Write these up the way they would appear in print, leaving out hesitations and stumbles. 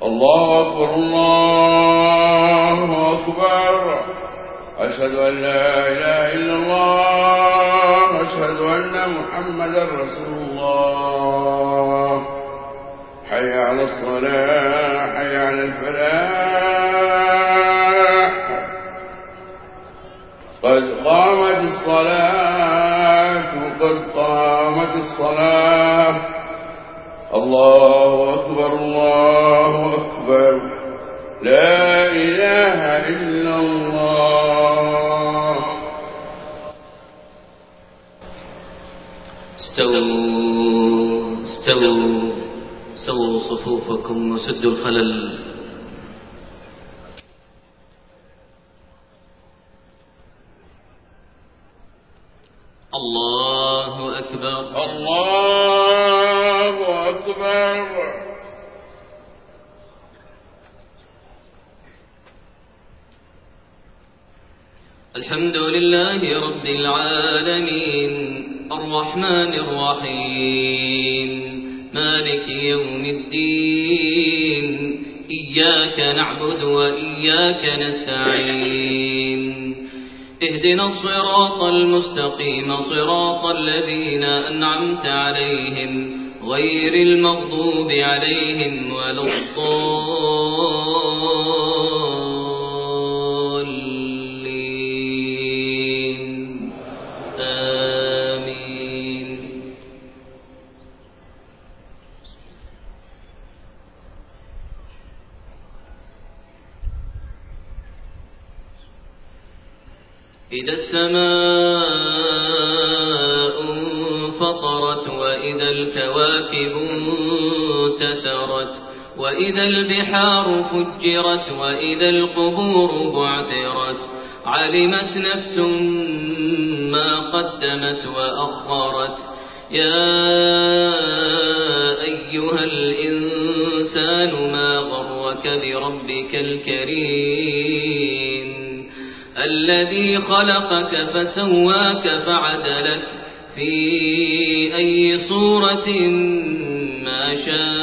الله أكبر الله أكبر. أشهد أن لا إله إلا الله. أشهد أن محمدا رسول الله. حي على الصلاة، حي على الفلاح، قد قامت الصلاة، قد قامت الصلاة. الله أكبر الله أكبر. لا إله إلا الله. استووا صفوفكم وسدوا الخلل. الله أكبر الله أكبر. الحمد لله رب العالمين الرحمن الرحيم مالك يوم الدين إياك نعبد وإياك نستعين اهدنا الصراط المستقيم صراط الذين أنعمت عليهم غير المغضوب عليهم ولا الضالين آمين. إذا السماء انفطرت وإذا الكواكب انتثرت وإذا البحار فجرت وإذا القبور بعثرت علمت نفس ما قدمت وأخرت. يا أيها الإنسان ما غرك بربك الكريم الذي خلقك فسواك فعدلك في أي صورة ما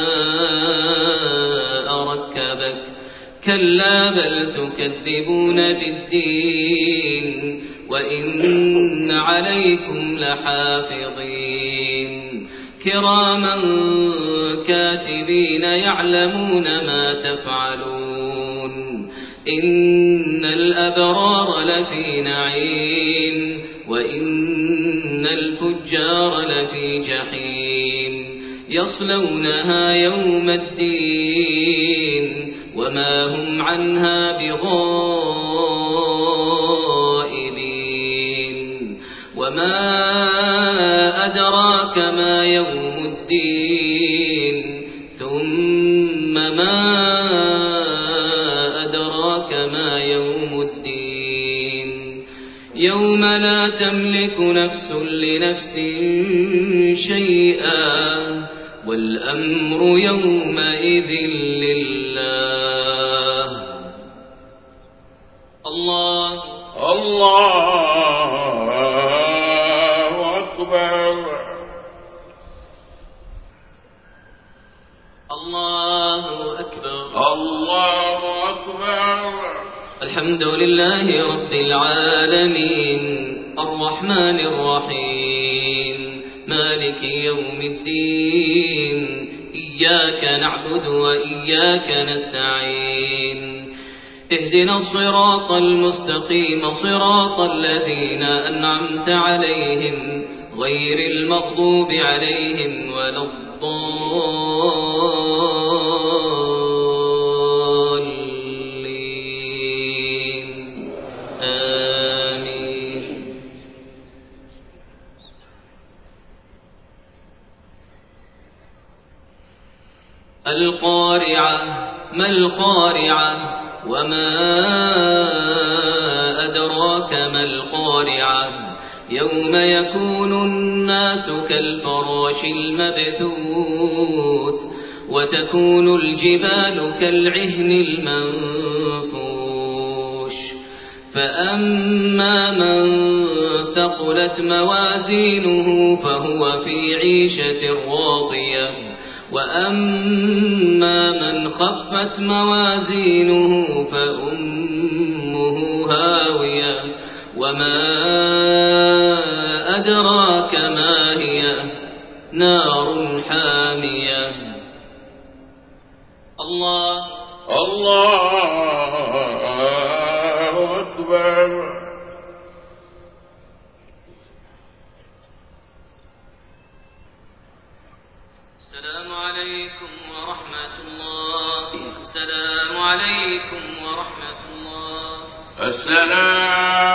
شاء ركبك. كلا بل تكذبون بالدين وإن عليكم لحافظين كراما كاتبين يعلمون ما تفعلون. إن الأبرار لفي نعيم وإن الفجار لفي جحيم يصلونها يوم الدين وما هم عنها بغائبين. وما أدراك ما يوم الدين ثم ما ما يوم الدين يوم لا تملك نفس لنفس شيئا والأمر يومئذ لله. الله أكبر. الله أكبر الله أكبر. الحمد لله رب العالمين الرحمن الرحيم مالك يوم الدين إياك نعبد وإياك نستعين اهدنا الصراط المستقيم صراط الذين أنعمت عليهم غير المغضوب عليهم ولا الضالين آمين. القارعة ما القارعة وما أدراك ما القارعة يوم يكون الناس كالفراش المبثوث وتكون الجبال كالعهن المنفوش. فأما من ثقلت موازينه فهو في عيشة راضية وأما من خفت موازينه فأمه هاوية وما أدراك ما هي نار حامية. الله أكبر. السلام عليكم ورحمة الله. السلام عليكم ورحمة الله. السلام